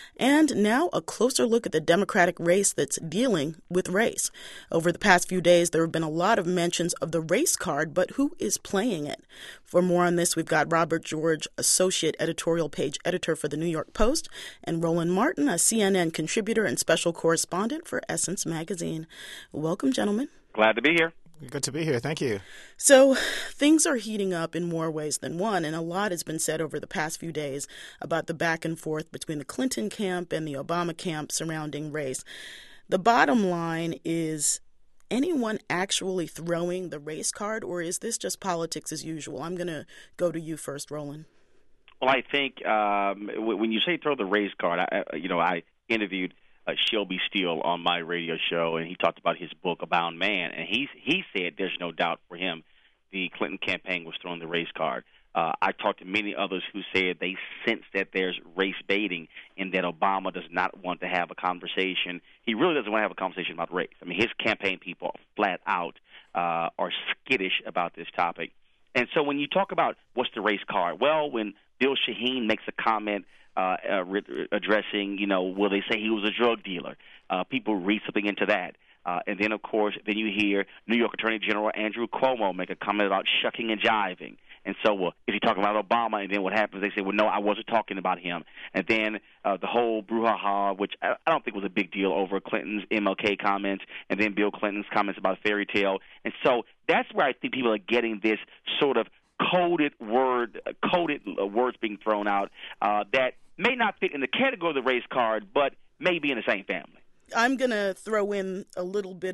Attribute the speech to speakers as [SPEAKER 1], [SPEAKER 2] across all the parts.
[SPEAKER 1] And now a closer look at the Democratic race that's dealing with race. Over the past few days, there have been a lot of mentions of the race card, but who is playing it? For more on this, we've got Robert George, Associate Editorial Page Editor for the New York Post, and Roland Martin, a CNN contributor and special correspondent for Essence Magazine. Welcome, gentlemen.
[SPEAKER 2] Glad to be here.
[SPEAKER 3] Good to be here. Thank you.
[SPEAKER 1] So things are heating up in more ways than one, and a lot has been said over the past few days about the back and forth between the Clinton camp and the Obama camp surrounding race. The bottom line is, anyone actually throwing the race card, or is this just politics as usual? I'm going to go to you first, Roland.
[SPEAKER 2] Well, I think when you say throw the race card, I interviewed Shelby Steele on my radio show, and he talked about his book, Abound Man, and he said there's no doubt for him the Clinton campaign was throwing the race card. I talked to many others who said they sense that there's race baiting and that Obama does not want to have a conversation. He really doesn't want to have a conversation about race. I mean, his campaign people flat out are skittish about this topic. And so when you talk about what's the race card, well, when Bill Shaheen makes a comment addressing, will they say he was a drug dealer? People read something into that. And then, of course, then you hear New York Attorney General Andrew Cuomo make a comment about shucking and jiving. And so, well, if you're talking about Obama, and then what happens, they say, well, no, I wasn't talking about him. And then the whole brouhaha, which I don't think was a big deal over Clinton's MLK comments, and then Bill Clinton's comments about fairy tale. And so that's where I think people are getting this sort of coded words being thrown out that may not fit in the category of the race card, but may be in the same family.
[SPEAKER 1] I'm going to throw in a little bit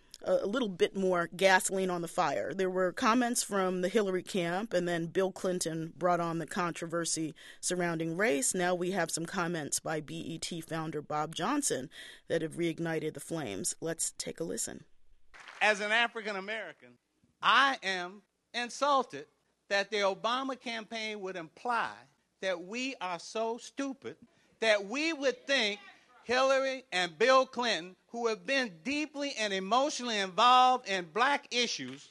[SPEAKER 1] more gasoline on the fire. There were comments from the Hillary camp, and then Bill Clinton brought on the controversy surrounding race. Now we have some comments by BET founder Bob Johnson that have reignited the flames. Let's take a listen.
[SPEAKER 4] As an African American, I am insulted that the Obama campaign would imply that we are so stupid that we would think Hillary and Bill Clinton, who have been deeply and emotionally involved in black issues,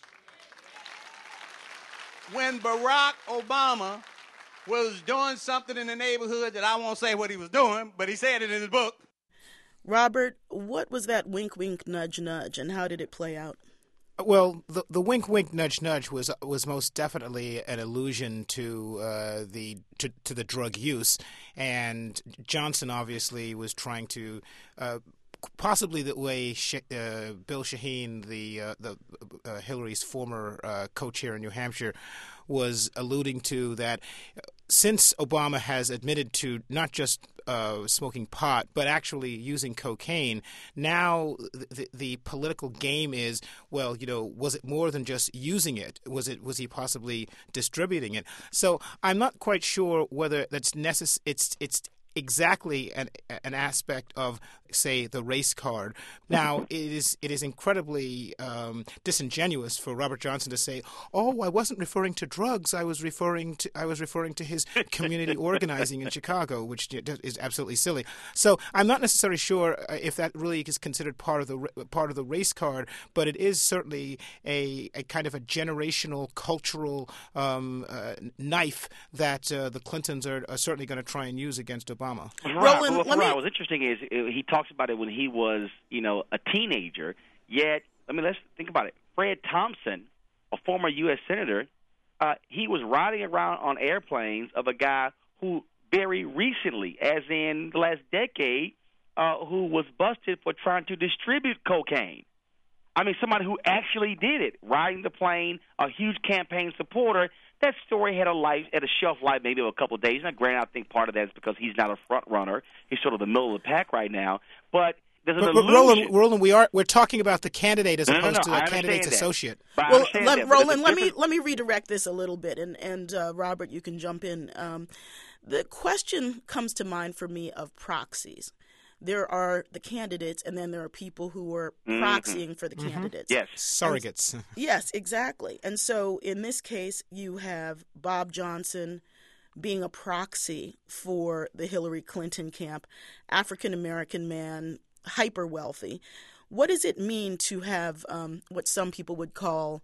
[SPEAKER 4] when Barack Obama was doing something in the neighborhood that I won't say what he was doing, but he said it in his book.
[SPEAKER 1] Robert, what was that wink, wink, nudge, nudge, and how did it play out?
[SPEAKER 3] Well, the wink, wink, nudge, nudge was most definitely an allusion to the drug use, and Johnson obviously was trying to possibly the way Bill Shaheen, the Hillary's former co-chair in New Hampshire, was alluding to that. Since Obama has admitted to not just smoking pot, but actually using cocaine, now the political game is, well, was it more than just using it? Was he possibly distributing it? So I'm not quite sure whether that's necessary. It's exactly an aspect of, say, the race card. Now, it is incredibly disingenuous for Robert Johnson to say, "Oh, I wasn't referring to drugs. I was referring to his community organizing in Chicago," which is absolutely silly. So I'm not necessarily sure if that really is considered part of the race card, but it is certainly a kind of a generational cultural knife that the Clintons are certainly going to try and use against Obama.
[SPEAKER 1] Roland,
[SPEAKER 2] what was interesting is he talks about it when he was, a teenager. Yet, let's think about it. Fred Thompson, a former U.S. senator, he was riding around on airplanes of a guy who very recently, as in the last decade, who was busted for trying to distribute cocaine. Somebody who actually did it, riding the plane, a huge campaign supporter. That story had a shelf life maybe of a couple of days. Now, granted, I think part of that is because he's not a front runner. He's sort of the middle of the pack right now. But there's an illusion.
[SPEAKER 3] Roland, we're talking about the candidate as opposed to the candidate's associate.
[SPEAKER 1] Well, Roland, let me redirect this a little bit, and Robert, you can jump in. The question comes to mind for me of proxies. There are the candidates, and then there are people who are proxying for the candidates.
[SPEAKER 2] Yes,
[SPEAKER 3] surrogates.
[SPEAKER 1] Yes, exactly. And so in this case, you have Bob Johnson being a proxy for the Hillary Clinton camp, African-American man, hyper-wealthy. What does it mean to have what some people would call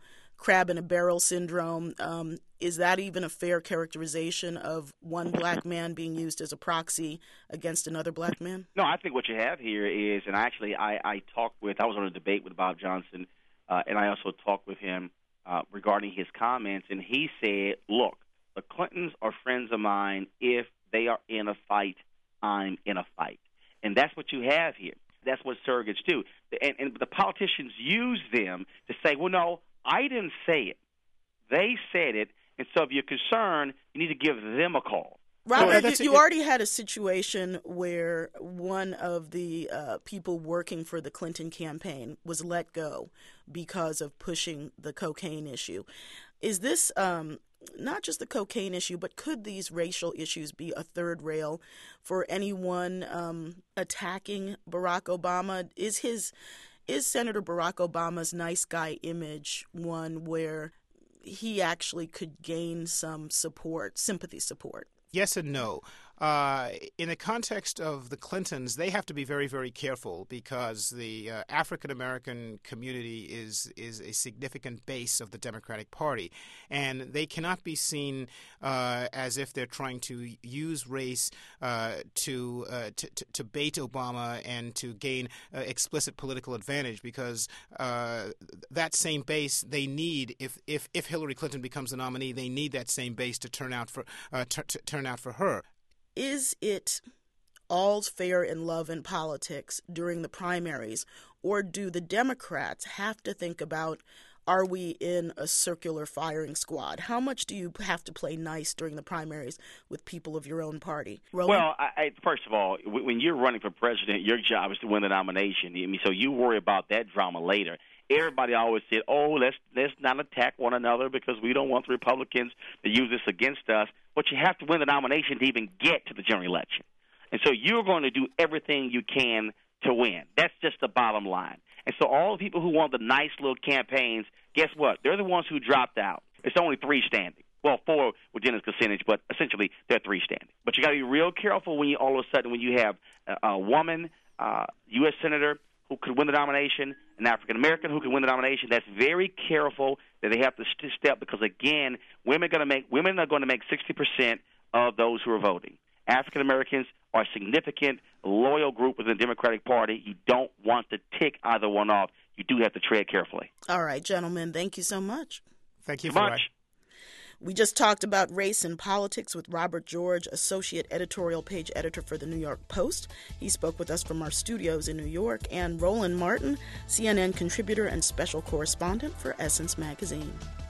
[SPEAKER 1] crab in a barrel syndrome. Is that even a fair characterization of one black man being used as a proxy against another black man?
[SPEAKER 2] No, I think what you have here is, and actually I was on a debate with Bob Johnson, and I also talked with him regarding his comments, and he said, look, the Clintons are friends of mine. If they are in a fight, I'm in a fight. And that's what you have here. That's what surrogates do. And the politicians use them to say, well, no, I didn't say it. They said it. And so if you're concerned, you need to give them a call.
[SPEAKER 1] Robert, you already had a situation where one of the people working for the Clinton campaign was let go because of pushing the cocaine issue. Is this not just the cocaine issue, but could these racial issues be a third rail for anyone attacking Barack Obama? Is Senator Barack Obama's nice guy image one where he actually could gain some sympathy support?
[SPEAKER 3] Yes and no. In the context of the Clintons, they have to be very, very careful because the African-American community is a significant base of the Democratic Party. And they cannot be seen as if they're trying to use race to bait Obama and to gain explicit political advantage, because that same base they need, if Hillary Clinton becomes the nominee, they need that same base to turn out for her.
[SPEAKER 1] Is it all's fair in love and politics during the primaries, or do the Democrats have to think about, are we in a circular firing squad? How much do you have to play nice during the primaries with people of your own party? Roland?
[SPEAKER 2] Well, first of all, when you're running for president, your job is to win the nomination. I mean, so you worry about that drama later. Everybody always said, let's not attack one another because we don't want the Republicans to use this against us. But you have to win the nomination to even get to the general election. And so you're going to do everything you can to win. That's just the bottom line. And so all the people who want the nice little campaigns, guess what? They're the ones who dropped out. It's only 3 standing. Well, 4 with Dennis Kucinich, but essentially they're 3 standing. But you got to be real careful when you all of a sudden when you have a woman, U.S. Senator, who could win the nomination, an African-American who could win the nomination. That's very careful that they have to step because, again, women are going to make 60% of those who are voting. African-Americans are a significant, loyal group within the Democratic Party. You don't want to tick either one off. You do have to tread carefully.
[SPEAKER 1] All right, gentlemen, thank you so much.
[SPEAKER 3] Thank you very much.
[SPEAKER 1] We just talked about race and politics with Robert George, Associate Editorial Page Editor for the New York Post. He spoke with us from our studios in New York. And Roland Martin, CNN contributor and special correspondent for Essence Magazine.